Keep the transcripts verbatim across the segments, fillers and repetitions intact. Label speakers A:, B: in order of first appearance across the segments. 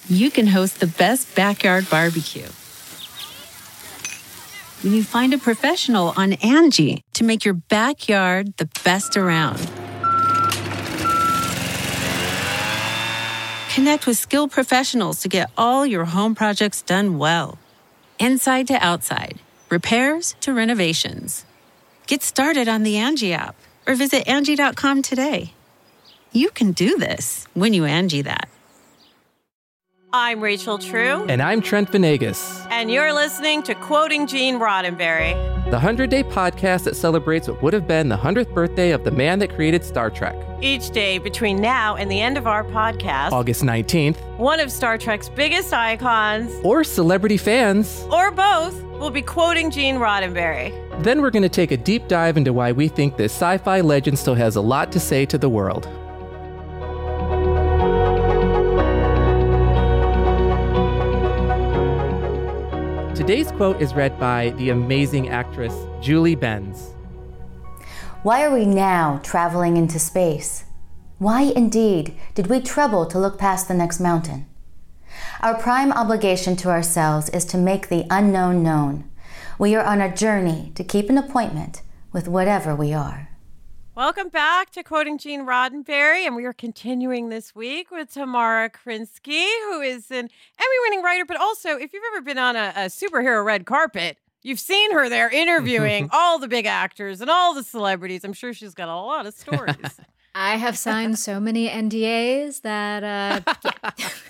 A: you can host the best backyard barbecue. When you find a professional on Angie to make your backyard the best around. Connect with skilled professionals to get all your home projects done well. Inside to outside, repairs to renovations. Get started on the Angie app or visit Angie dot com today. You can do this when you Angie that.
B: I'm Rachel True.
C: And I'm Trent Venegas.
B: And you're listening to Quoting Gene Roddenberry,
C: the one hundred day podcast that celebrates what would have been the one hundredth birthday of the man that created Star Trek.
B: Each day between now and the end of our podcast,
C: August nineteenth,
B: one of Star Trek's biggest icons,
C: or celebrity fans,
B: or both, will be quoting Gene Roddenberry.
C: Then we're going to take a deep dive into why we think this sci-fi legend still has a lot to say to the world. Today's quote is read by the amazing actress Julie Benz.
D: Why are we now traveling into space? Why indeed did we trouble to look past the next mountain? Our prime obligation to ourselves is to make the unknown known. We are on a journey to keep an appointment with whatever we are.
B: Welcome back to Quoting Gene Roddenberry, and we are continuing this week with Tamara Krinsky, who is an Emmy-winning writer, but also, if you've ever been on a, a superhero red carpet, you've seen her there interviewing all the big actors and all the celebrities. I'm sure she's got a lot of stories.
E: I have signed so many N D As that, uh, yeah.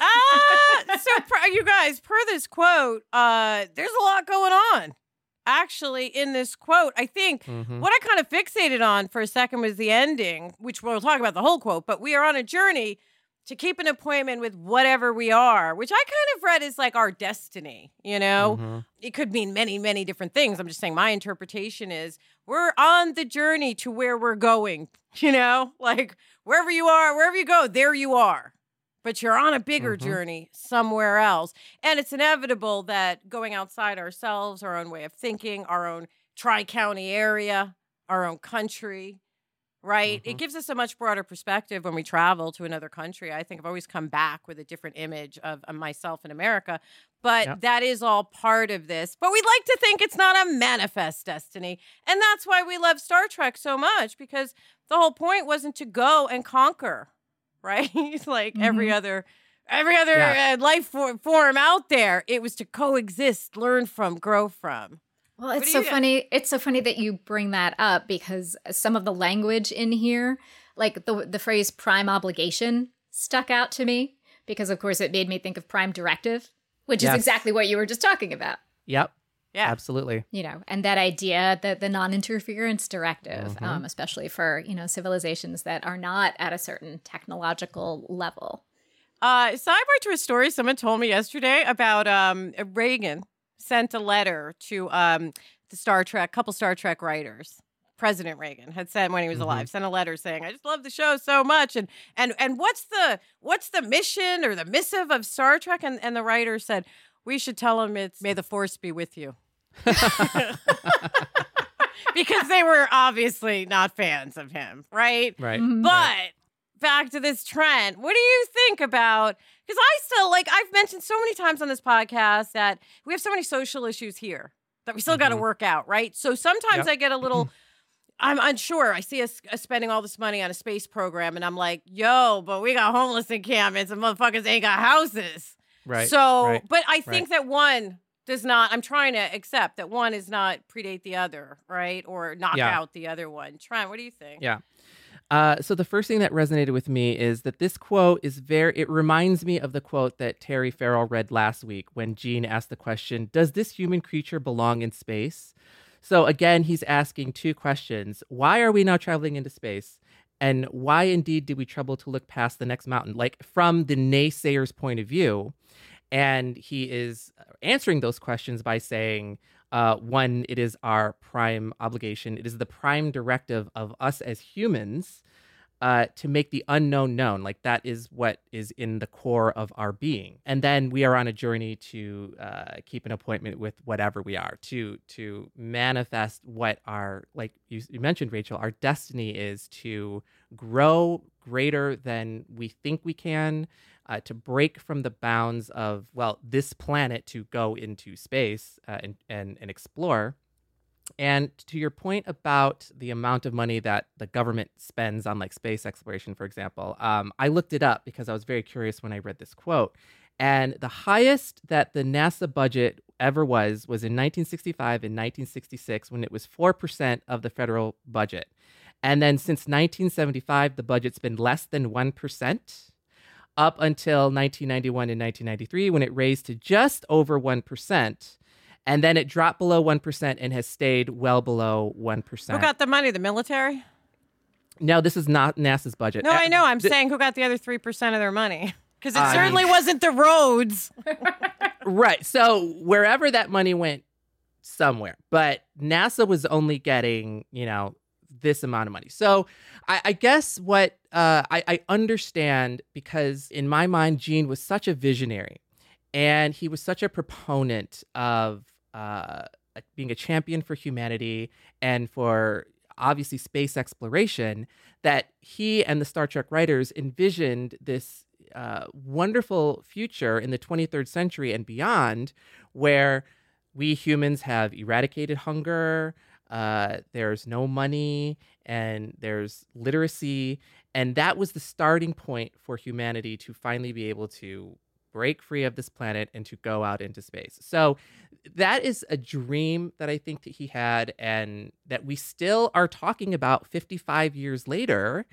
B: ah, so, per, you guys, per this quote, uh, there's a lot going on. Actually, in this quote, I think mm-hmm. what I kind of fixated on for a second was the ending, which we'll talk about the whole quote, but we are on a journey to keep an appointment with whatever we are, which I kind of read as like our destiny, you know? Mm-hmm. It could mean many, many different things. I'm just saying my interpretation is we're on the journey to where we're going, you know? Like wherever you are, wherever you go, there you are. But you're on a bigger mm-hmm. journey somewhere else. And it's inevitable that going outside ourselves, our own way of thinking, our own tri-county area, our own country, right? Mm-hmm. It gives us a much broader perspective when we travel to another country. I think I've always come back with a different image of, of myself in America. But yep. that is all part of this. But we'd like to think it's not a manifest destiny. And that's why we love Star Trek so much, because the whole point wasn't to go and conquer, right? like mm-hmm. every other every other yeah. uh, life for- form out there. It was to coexist, learn from, grow from.
E: Well, it's so funny. It's so funny that you bring that up, because some of the language in here, like the the phrase prime obligation, stuck out to me because, of course, it made me think of prime directive, which yes. is exactly what you were just talking about.
C: Yep. Yeah, absolutely.
E: You know, and that idea that the non-interference directive,
C: mm-hmm.
E: um, especially for, you know, civilizations that are not at a certain technological level.
B: Uh, sidebar to a story someone told me yesterday about um, Reagan sent a letter to um, the Star Trek, couple Star Trek writers. President Reagan had sent when he was mm-hmm. alive, sent a letter saying, "I just love the show so much." And and and what's the what's the mission or the missive of Star Trek? And and the writer said, "We should tell him it's May the Force be with you." Because they were obviously not fans of him, right?
C: Right.
B: Mm-hmm. But
C: right.
B: back to this trend. What do you think about, because I still, like, I've mentioned so many times on this podcast that we have so many social issues here that we still mm-hmm. got to work out, right? So sometimes yep. I get a little, I'm unsure. I see us, us spending all this money on a space program, and I'm like, yo, but we got homeless encampments and motherfuckers ain't got houses.
C: Right.
B: So,
C: right.
B: but I think
C: right.
B: that one does not, I'm trying to accept that one is not predate the other, right? Or knock
C: yeah.
B: out the other one. Trent, what do you think?
C: Yeah. Uh, so the first thing that resonated with me is that this quote is very, it reminds me of the quote that Terry Farrell read last week when Gene asked the question, does this human creature belong in space? So again, he's asking two questions. Why are we now traveling into space? And why indeed did we trouble to look past the next mountain? Like from the naysayer's point of view. And he is answering those questions by saying, uh, one, it is our prime obligation. It is the prime directive of us as humans uh, to make the unknown known. Like that is what is in the core of our being. And then we are on a journey to uh, keep an appointment with whatever we are, to to manifest what our, like you, you mentioned, Rachel, our destiny is to grow greater than we think we can, uh, to break from the bounds of, well, this planet to go into space uh, and, and, and explore. And to your point about the amount of money that the government spends on like space exploration, for example, um, I looked it up because I was very curious when I read this quote. And the highest that the NASA budget ever was was in nineteen sixty-five and nineteen sixty-six, when it was four percent of the federal budget. And then since nineteen seventy-five, the budget's been less than one percent up until nineteen ninety-one and nineteen ninety-three, when it raised to just over one percent. And then it dropped below one percent and has stayed well below one percent.
B: Who got the money? The military?
C: No, this is not NASA's budget.
B: No, I know. I'm
C: Th-
B: saying who got the other three percent of their money? Because it
C: I
B: certainly
C: mean-
B: wasn't the roads.
C: Right. So wherever that money went, somewhere. But NASA was only getting, you know, this amount of money. So I, I guess what uh, I, I understand, because in my mind, Gene was such a visionary and he was such a proponent of uh, being a champion for humanity and for obviously space exploration, that he and the Star Trek writers envisioned this uh, wonderful future in the twenty-third century and beyond, where we humans have eradicated hunger, uh, there's no money, and there's literacy. And that was the starting point for humanity to finally be able to break free of this planet and to go out into space. So that is a dream that I think that he had, and that we still are talking about fifty-five years later.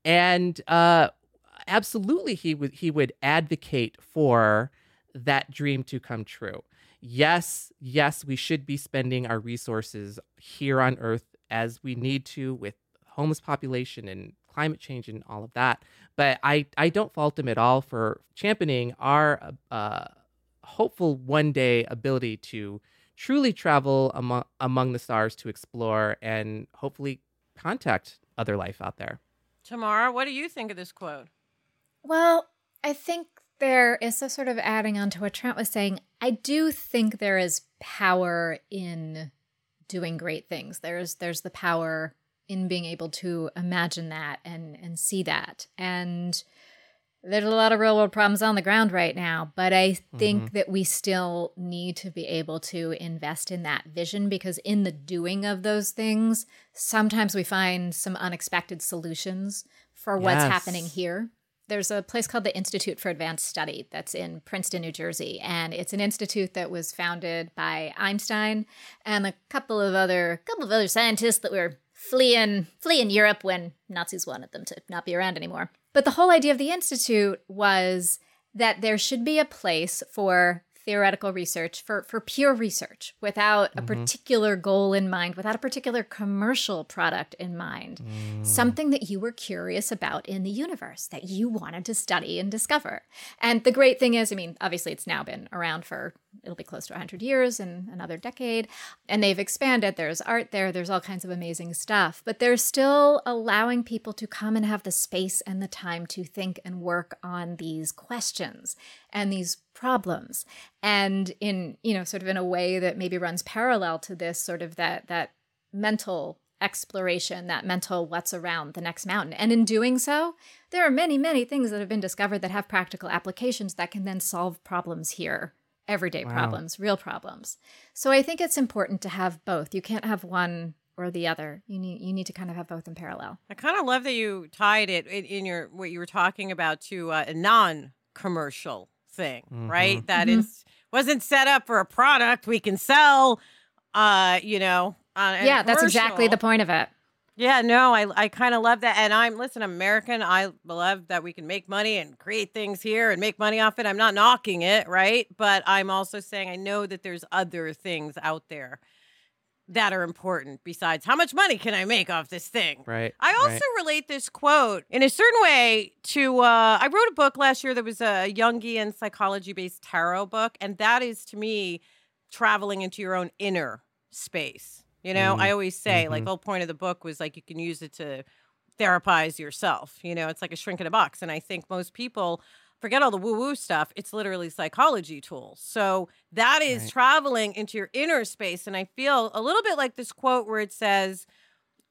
C: And uh, absolutely, he would he would advocate for that dream to come true. Yes, yes, we should be spending our resources here on Earth as we need to, with homeless population and climate change and all of that. But I, I don't fault him at all for championing our uh, hopeful one day ability to truly travel among, among the stars to explore and hopefully contact other life out there.
B: Tamara, what do you think of this quote?
E: Well, I think there is a sort of adding on to what Trent was saying. I do think there is power in doing great things. There's there's the power in being able to imagine that and and see that. And there's a lot of real world problems on the ground right now, but I think mm-hmm. that we still need to be able to invest in that vision, because in the doing of those things, sometimes we find some unexpected solutions for what's
C: yes.
E: happening here. There's a place called the Institute for Advanced Study that's in Princeton, New Jersey, and it's an institute that was founded by Einstein and a couple of other couple of other scientists that were fleeing fleeing Europe when Nazis wanted them to not be around anymore. But the whole idea of the institute was that there should be a place for theoretical research, for, for pure research, without mm-hmm. a particular goal in mind, without a particular commercial product in mind. Mm. Something that you were curious about in the universe, that you wanted to study and discover. And the great thing is, I mean, obviously it's now been around for, it'll be close to one hundred years in another decade, and they've expanded. There's art there, there's all kinds of amazing stuff, but they're still allowing people to come and have the space and the time to think and work on these questions and these problems. And in, you know, sort of in a way that maybe runs parallel to this, sort of that that mental exploration, that mental what's around the next mountain. And in doing so, there are many, many things that have been discovered that have practical applications that can then solve problems here, everyday wow. problems, real problems. So I think it's important to have both. You can't have one or the other. You need you need to kind of have both in parallel.
B: I kind of love that you tied it in, in your what you were talking about to uh, a non-commercial thing, mm-hmm. right? That mm-hmm. is wasn't set up for a product we can sell, uh, you know. On
E: yeah, that's exactly the point of it.
B: Yeah, no, I I kind of love that. And I'm, listen, I'm American. I love that we can make money and create things here and make money off it. I'm not knocking it, right? But I'm also saying I know that there's other things out there that are important besides how much money can I make off this thing.
C: Right.
B: I also
C: right.
B: relate this quote in a certain way to, uh, I wrote a book last year that was a Jungian psychology-based tarot book. And that is, to me, traveling into your own inner space. You know, mm-hmm. I always say, mm-hmm. like, the whole point of the book was, like, you can use it to therapize yourself. You know, it's like a shrink in a box. And I think most people forget all the woo-woo stuff. It's literally psychology tools. So that is right. traveling into your inner space. And I feel a little bit like this quote where it says,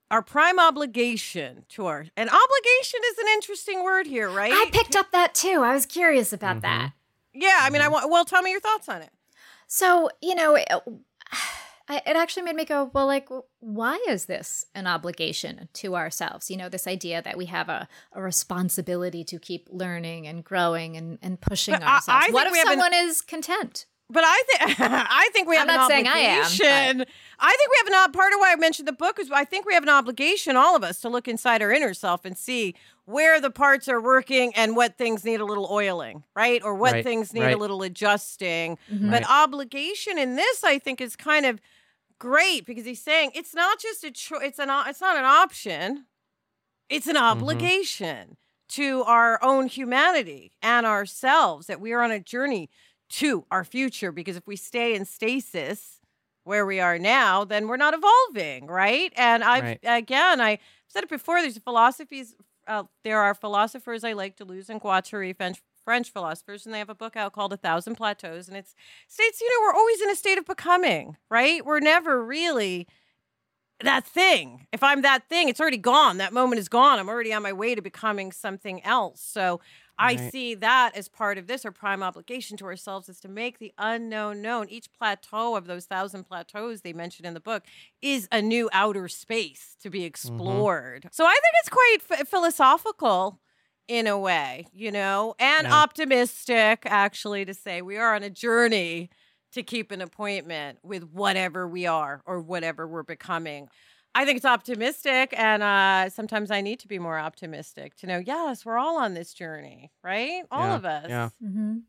B: our prime obligation to our, and obligation is an interesting word here, right?
E: I picked up that too. I was curious about
C: Mhm.
E: that.
B: Yeah, I mean, I want, well, tell me your thoughts on it.
E: So, you know, it, it actually made me go, well, like, why is this an obligation to ourselves? You know, this idea that we have a, a responsibility to keep learning and growing and, and pushing
B: But I-
E: ourselves.
B: I think
E: What if
B: we have an-
E: someone is content?
B: But I think I think we have
E: I'm
B: an
E: not saying I am,
B: obligation. I, think we have an ob- part of why I mentioned the book is I think we have an obligation, all of us, to look inside our inner self and see where the parts are working and what things need a little oiling, right? Or what
C: Right,
B: things need
C: right.
B: a little adjusting.
E: Mhm.
B: But
C: Right.
B: obligation in this, I think, is kind of great because he's saying it's not just a cho- it's an o- it's not an option. It's an obligation to our own humanity and ourselves that we are on a journey to our future, because if we stay in stasis where we are now, then we're not evolving, right? And I've
C: Right.
B: again, I said it before. There's philosophies. Uh, there are philosophers I like, Deleuze and Guattari, French, French philosophers, and they have a book out called A Thousand Plateaus, and it states, you know, we're always in a state of becoming, right? We're never really that thing. If I'm that thing, it's already gone. That moment is gone. I'm already on my way to becoming something else. So I
C: Right.
B: see that as part of this. Our prime obligation to ourselves is to make the unknown known. Each plateau of those thousand plateaus they mentioned in the book is a new outer space to be explored. So I think it's quite f- philosophical in a way, you know, and
C: Yeah.
B: optimistic, actually, to say we are on a journey to keep an appointment with whatever we are or whatever we're becoming. I think it's optimistic, and uh, sometimes I need to be more optimistic to know, yes, we're all on this journey, right? All
C: Yeah,
B: of us.
C: yeah.
E: Mm-hmm.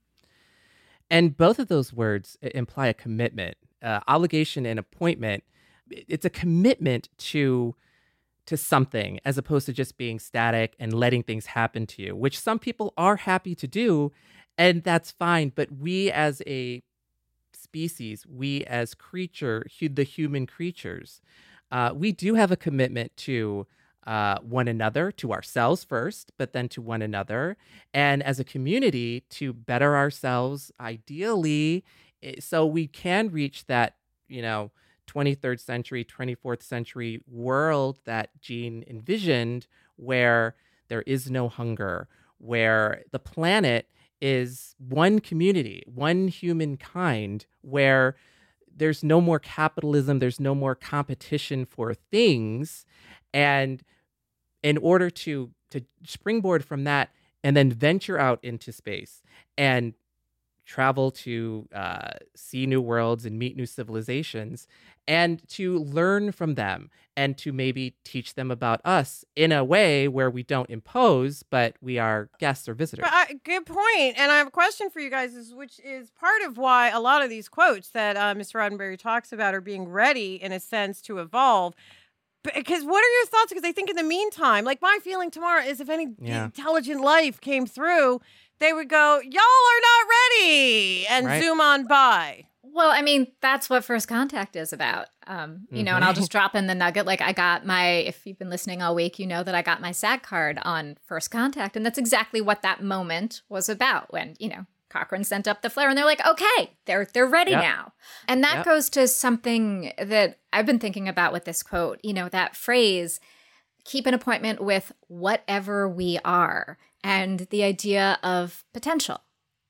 C: And both of those words i- imply a commitment, uh, obligation and appointment. I- It's a commitment to to something as opposed to just being static and letting things happen to you, which some people are happy to do, and that's fine. But we as a species, we as creature, hu- the human creatures, uh, we do have a commitment to uh, one another, to ourselves first, but then to one another, and as a community to better ourselves, ideally, eh, so we can reach that, you know, twenty-third century, twenty-fourth century world that Jean envisioned, where there is no hunger, where the planet is one community, one humankind, where there's no more capitalism, there's no more competition for things. And in order to to springboard from that and then venture out into space and travel to uh, see new worlds and meet new civilizations and to learn from them and to maybe teach them about us in a way where we don't impose, but we are guests or visitors.
B: But I, good point. And I have a question for you guys, is which is part of why a lot of these quotes that uh, Mister Roddenberry talks about are being ready, in a sense, to evolve. Because what are your thoughts? Because I think in the meantime, like my feeling tomorrow is if any
C: Yeah.
B: intelligent life came through, they would go, y'all are not ready, and
C: Right.
B: zoom on by.
E: Well, I mean, that's what First Contact is about. Um, you know, and I'll just drop in the nugget. Like, I got my, if you've been listening all week, you know that I got my SAG card on First Contact. And that's exactly what that moment was about when, you know, Cochrane sent up the flare and they're like, okay, they're they're ready
C: Yep.
E: now. And that
C: Yep.
E: goes to something that I've been thinking about with this quote, you know, that phrase, keep an appointment with whatever we are, and the idea of potential.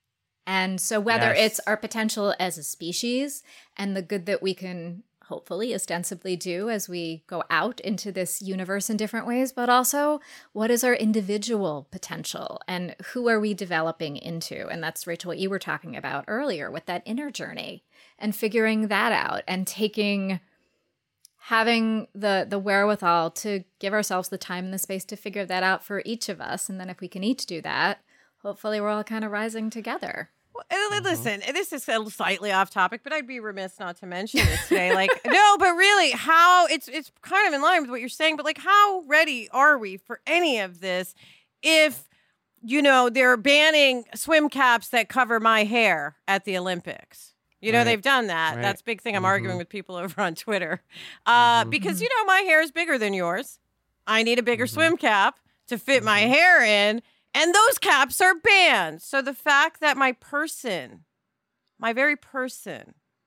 E: And so whether
C: Yes.
E: it's our potential as a species and the good that we can hopefully ostensibly do as we go out into this universe in different ways, but also what is our individual potential and who are we developing into? And that's, Rachel, what you were talking about earlier with that inner journey and figuring that out and taking, having the the wherewithal to give ourselves the time and the space to figure that out for each of us. And then if we can each do that, hopefully we're all kind of rising together.
B: Well, and listen, this is a slightly off topic, but I'd be remiss not to mention this today. Like, no, but really, how it's it's kind of in line with what you're saying. But like, how ready are we for any of this? If you know they're banning swim caps that cover my hair at the Olympics. You know,
C: Right.
B: they've done that.
C: Right.
B: That's a big thing. I'm
C: Mhm.
B: arguing with people over on Twitter uh,
C: Mhm.
B: because you know my hair is bigger than yours. I need a bigger
C: Mhm.
B: swim cap to fit my
C: Mhm.
B: hair in. And those caps are banned. So the fact that my person, my very person,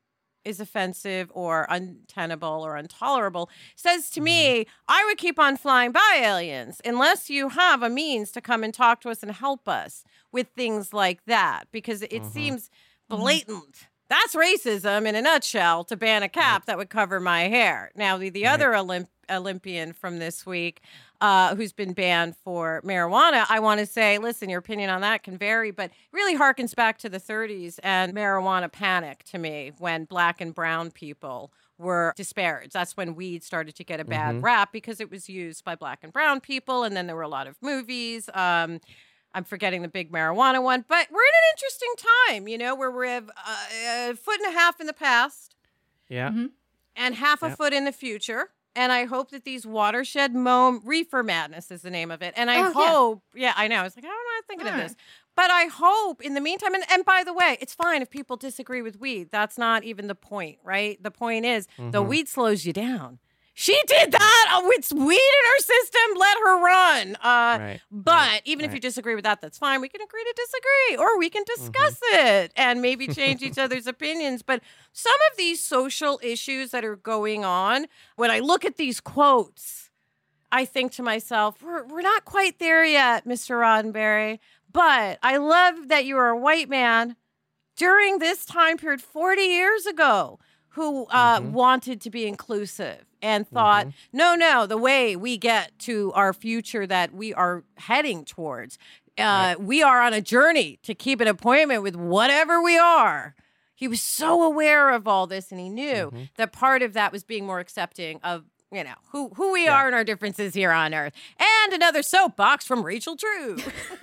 B: is offensive or untenable or intolerable, says to me, I would keep on flying by aliens unless you have a means to come and talk to us and help us with things like that, because it mm-hmm. seems blatant. Mm-hmm. That's racism in a nutshell, to ban a cap that would cover my hair. Now, the, the right. other Olymp- Olympian from this week uh, who's been banned for marijuana, I want to say, listen, your opinion on that can vary, but really harkens back to the thirties and marijuana panic to me, when black and brown people were disparaged. That's when weed started to get a bad mm-hmm. rap because it was used by black and brown people, and then there were a lot of movies. Um, I'm forgetting the big marijuana one, but we're in an interesting time, you know, where we're a, a foot and a half in the past.
C: Yeah. Mm-hmm.
B: And half a
C: yeah. foot
B: in the future. And I hope that these watershed mo- reefer madness is the name of it. And I oh, hope, yeah. yeah, I know. I was like, how am I thinking All of this? Right. But I hope in the meantime, and, and by the way, it's fine if people disagree with weed. That's not even the point, right? The point is mm-hmm. the weed slows you down. She did that. Oh, it's weed in her system. Let her run. Uh, right. But right. even right. if you disagree with that, that's fine. We can agree to disagree, or we can discuss mm-hmm. it and maybe change each other's opinions. But some of these social issues that are going on, when I look at these quotes, I think to myself, we're, we're not quite there yet, Mister Roddenberry. But I love that you are a white man during this time period forty years ago who uh, mm-hmm. wanted to be inclusive and thought, mm-hmm. no, no, the way we get to our future that we are heading towards, uh, right. we are on a journey to keep an appointment with whatever we are. He was so aware of all this, and he knew mm-hmm. that part of that was being more accepting of, you know, who who we yeah. are and our differences here on Earth. And another soapbox from Rachel True.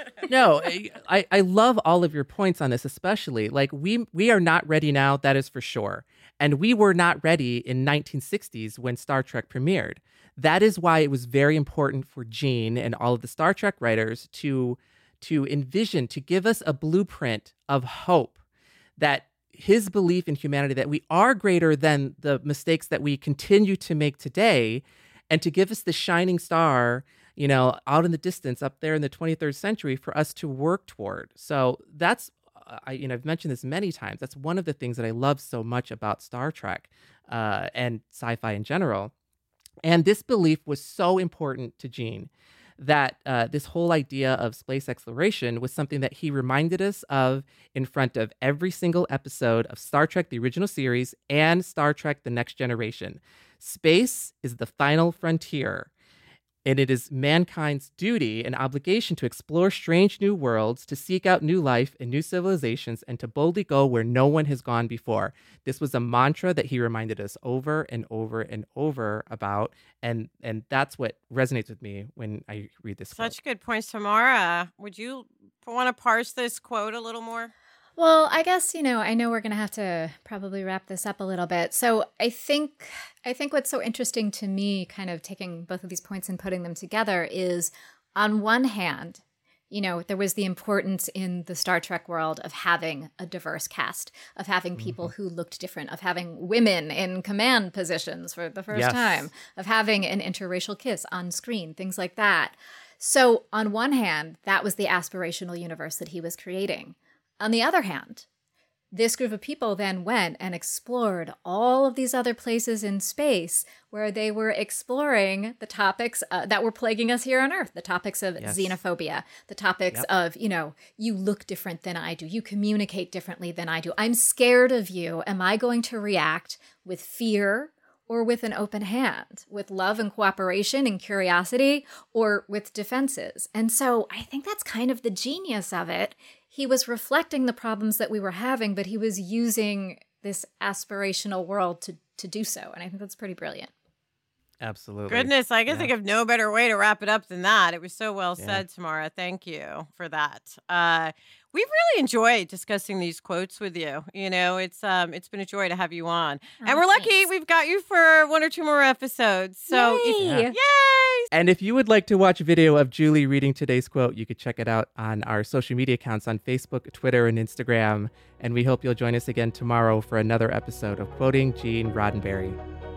C: No, I, I love all of your points on this, especially. Like, we we are not ready now, that is for sure. And we were not ready in nineteen sixties when Star Trek premiered. That is why it was very important for Gene and all of the Star Trek writers to, to envision, to give us a blueprint of hope, that his belief in humanity, that we are greater than the mistakes that we continue to make today, and to give us the shining star, you know, out in the distance up there in the twenty-third century for us to work toward. So that's, I, you know, I've mentioned this many times. That's one of the things that I love so much about Star Trek uh, and sci-fi in general. And this belief was so important to Gene, that uh, this whole idea of space exploration was something that he reminded us of in front of every single episode of Star Trek, the original series, and Star Trek, The Next Generation. Space is the final frontier, and it is mankind's duty and obligation to explore strange new worlds, to seek out new life and new civilizations, and to boldly go where no one has gone before. This was a mantra that he reminded us over and over and over about, and and that's what resonates with me when I read this quote.
B: Such good points, Tamara. Would you want to parse this quote a little more?
E: Well, I guess, you know, I know we're going to have to probably wrap this up a little bit. So I think I think what's so interesting to me, kind of taking both of these points and putting them together, is on one hand, you know, there was the importance in the Star Trek world of having a diverse cast, of having people mm-hmm. who looked different, of having women in command positions for the first yes. time, of having an interracial kiss on screen, things like that. So on one hand, that was the aspirational universe that he was creating. On the other hand, this group of people then went and explored all of these other places in space where they were exploring the topics uh, that were plaguing us here on Earth, the topics of yes. xenophobia, the topics yep. of, you know, you look different than I do, you communicate differently than I do, I'm scared of you. Am I going to react with fear or with an open hand, with love and cooperation and curiosity, or with defenses? And so I think that's kind of the genius of it. He was reflecting the problems that we were having, but he was using this aspirational world to, to do so. And I think that's pretty brilliant.
C: Absolutely.
B: Goodness, I can
C: yeah.
B: think of no better way to wrap it up than that. It was so well yeah. said, Tamara. Thank you for that. Uh, we've really enjoyed discussing these quotes with you. You know, it's um, it's been a joy to have you on. Oh, and we're lucky
E: thanks.
B: We've got you for one or two more episodes. So,
E: Yay!
B: If,
C: yeah.
B: yay!
C: And if you would like to watch a video of Julie reading today's quote, you could check it out on our social media accounts on Facebook, Twitter, and Instagram. And we hope you'll join us again tomorrow for another episode of Quoting Gene Roddenberry.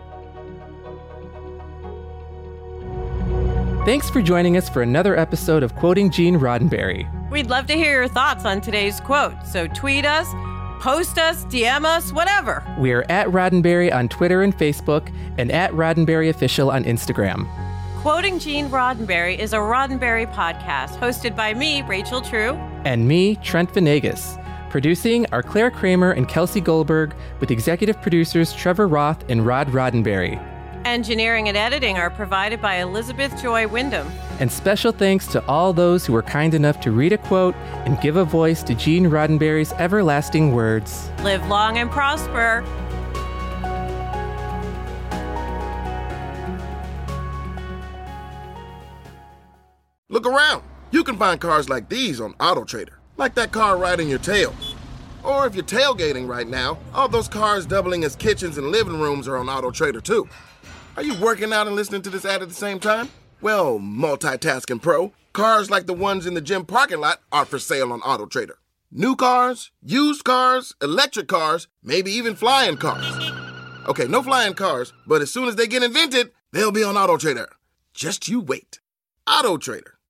C: Thanks for joining us for another episode of Quoting Gene Roddenberry.
B: We'd love to hear your thoughts on today's quote, so tweet us, Post us, D M us, whatever.
C: We're at Roddenberry on Twitter and Facebook, and at Roddenberry Official on Instagram.
B: Quoting Gene Roddenberry is a Roddenberry podcast hosted by me, Rachel True.
C: And me, Trent Venegas. Producing are Claire Kramer and Kelsey Goldberg, with executive producers Trevor Roth and Rod Roddenberry.
B: Engineering and editing are provided by Elizabeth Joy Wyndham.
C: And special thanks to all those who were kind enough to read a quote and give a voice to Gene Roddenberry's everlasting words.
B: Live long and prosper.
F: Look around. You can find cars like these on AutoTrader, like that car riding your tail. Or if you're tailgating right now, all those cars doubling as kitchens and living rooms are on AutoTrader too. Are you working out and listening to this ad at the same time? Well, multitasking pro, cars like the ones in the gym parking lot are for sale on AutoTrader. New cars, used cars, electric cars, maybe even flying cars. Okay, no flying cars, but as soon as they get invented, they'll be on AutoTrader. Just you wait. AutoTrader.